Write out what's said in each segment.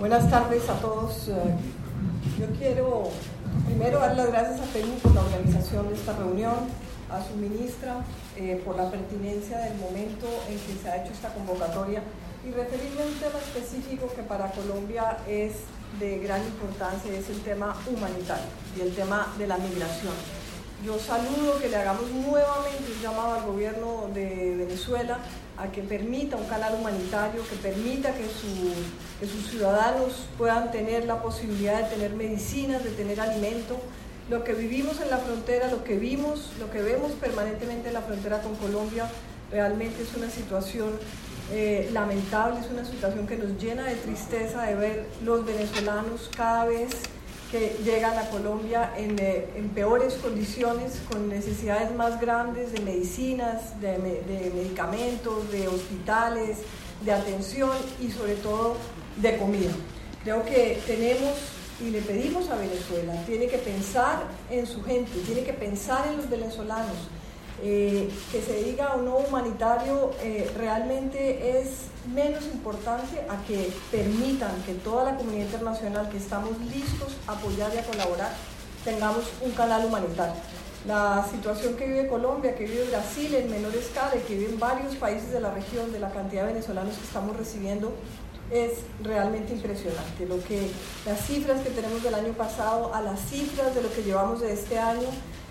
Buenas tardes a todos. Yo quiero primero dar las gracias a Perú por la organización de esta reunión, a su ministra por la pertinencia del momento en que se ha hecho esta convocatoria y referirme a un tema específico que para Colombia es de gran importancia, es el tema humanitario y el tema de la migración. Yo saludo que le hagamos nuevamente un llamado al gobierno de Venezuela a que permita un canal humanitario, que permita que sus ciudadanos puedan tener la posibilidad de tener medicinas, de tener alimento. Lo que vivimos en la frontera, lo que vemos permanentemente en la frontera con Colombia, realmente es una situación lamentable, es una situación que nos llena de tristeza de ver los venezolanos cada vez que llegan a Colombia en peores condiciones, con necesidades más grandes de medicinas, de medicamentos, de hospitales, de atención y sobre todo de comida. Creo que tenemos y le pedimos a Venezuela, tiene que pensar en su gente, tiene que pensar en los venezolanos. Que se diga o no humanitario realmente es menos importante a que permitan que toda la comunidad internacional, que estamos listos a apoyar y a colaborar, tengamos un canal humanitario. La situación que vive Colombia, que vive Brasil en menor escala y que viven varios países de la región, de la cantidad de venezolanos que estamos recibiendo, es realmente impresionante. Las cifras que tenemos del año pasado a las cifras de lo que llevamos de este año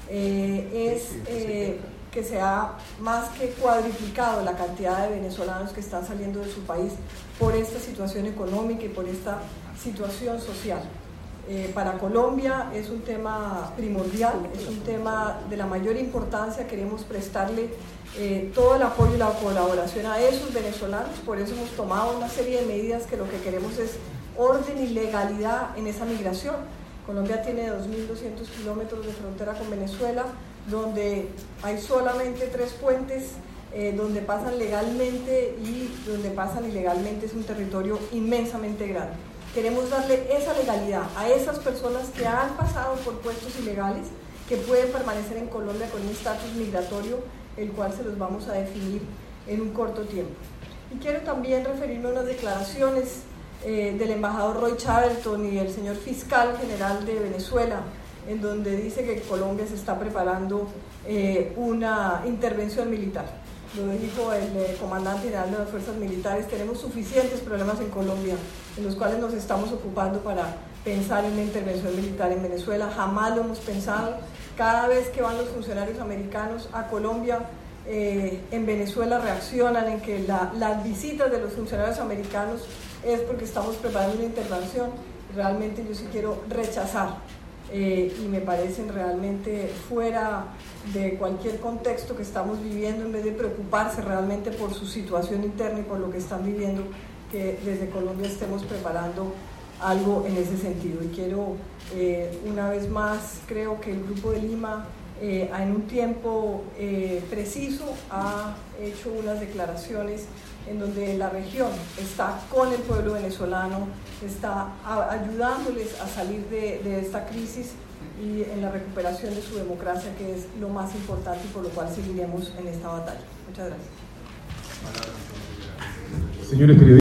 que se ha más que cuadriplicado la cantidad de venezolanos que están saliendo de su país por esta situación económica y por esta situación social. Para Colombia es un tema primordial, es un tema de la mayor importancia. Queremos prestarle todo el apoyo y la colaboración a esos venezolanos, por eso hemos tomado una serie de medidas que lo que queremos es orden y legalidad en esa migración. Colombia tiene 2.200 kilómetros de frontera con Venezuela, donde hay solamente 3 puentes, donde pasan legalmente y donde pasan ilegalmente. Es un territorio inmensamente grande. Queremos darle esa legalidad a esas personas que han pasado por puestos ilegales, que pueden permanecer en Colombia con un estatus migratorio, el cual se los vamos a definir en un corto tiempo. Y quiero también referirme a unas declaraciones del embajador Roy Chatterton y el señor fiscal general de Venezuela, en donde dice que Colombia se está preparando una intervención militar. Lo dijo el comandante general de las fuerzas militares: tenemos suficientes problemas en Colombia en los cuales nos estamos ocupando para pensar en una intervención militar en Venezuela. Jamás lo hemos pensado. Cada vez que van los funcionarios americanos a Colombia, en Venezuela reaccionan en que las visitas de los funcionarios americanos es porque estamos preparando una intervención. Realmente yo sí quiero rechazar y me parecen realmente fuera de cualquier contexto que estamos viviendo, en vez de preocuparse realmente por su situación interna y por lo que están viviendo, que desde Colombia estemos preparando algo en ese sentido. Y quiero una vez más, creo que el Grupo de Lima en un tiempo preciso ha hecho unas declaraciones en donde la región está con el pueblo venezolano, está ayudándoles a salir de esta crisis y en la recuperación de su democracia, que es lo más importante y por lo cual seguiremos en esta batalla. Muchas gracias. Señores periodistas.